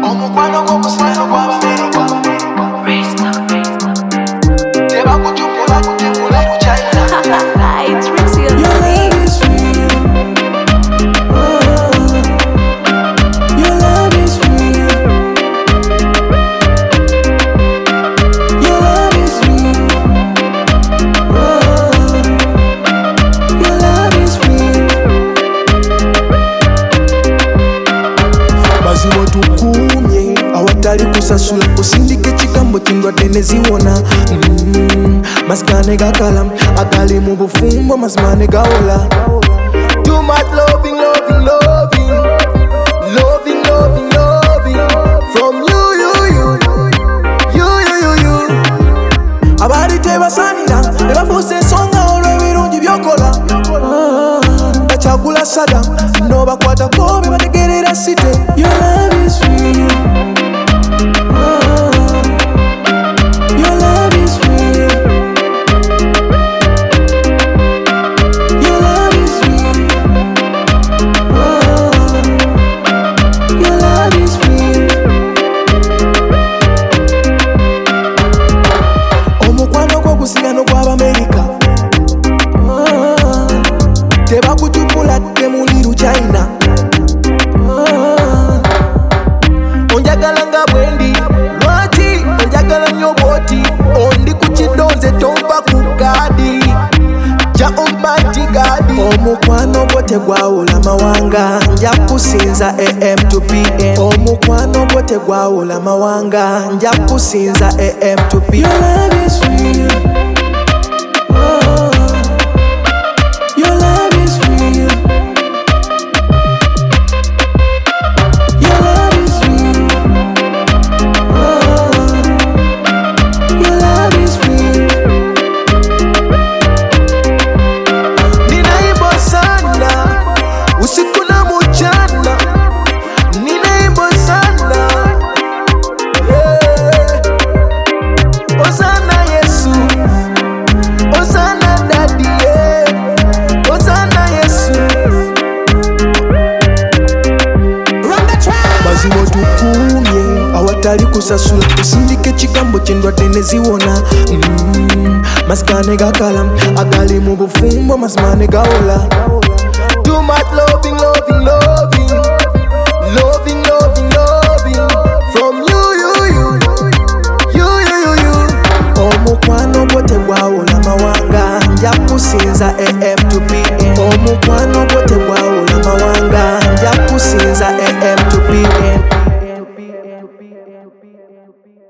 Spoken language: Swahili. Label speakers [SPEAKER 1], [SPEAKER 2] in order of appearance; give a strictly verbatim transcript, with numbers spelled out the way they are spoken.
[SPEAKER 1] Omukwano gw'omusinzo gw'Abamerika tebakutyukula kutyukula ku China.
[SPEAKER 2] It's Rixie on the beat.
[SPEAKER 3] Your love is real. Your love is real. Your love is real. Baziwo tukumye awatali kusasula kusindika ekigambo kindwadde ne ziwona. Mm, masikane gakala agali mu bufumbo mazima ne gawola. Too much loving, loving, loving, loving, loving, loving from you, you, you, you, you, you, you. Abali tebasanira tebafuuse ensonga olw'ebirungi byokola. Bakyagula sada n'obakwatako be bategerera site. Your love is real. Your love is real. Your love is real. Your love is real. Omukwano gw'ogusigano gw'Abamerika tebakutyukula temuliru China. Onjagala nga bwendi lwaki onjagala nnyo bwoti ondi ku kidonze tompa ku gaadi ja omati gaadi. Omukwano gwo tegwawula mawanga nja kusinza A M to P M. Omukwano gwo tegwawula mawanga nja kusinza A M to P M. Your love is real. Your love is real. Your love is real. Your love is real. Ninaimba sana usiku na mchana, ninaimba sana yeah. Osana Yesu, Osana Daddy yeah. Osana Yesu. Baziwo tukumye awatali kusasula kusindika ekigambo kyendwadde ne ziwona. Mm, masikane gakala agali mu bufumbo mazima ne gawola. Too much loving, loving, loving, loving, loving, loving from you, you, you, you, you, you, you. Omukwano gwo tegwawula mawanga nja kusinza A M to P M. Omukwano gwo tegwawula mawanga nja kusinza A M to P M.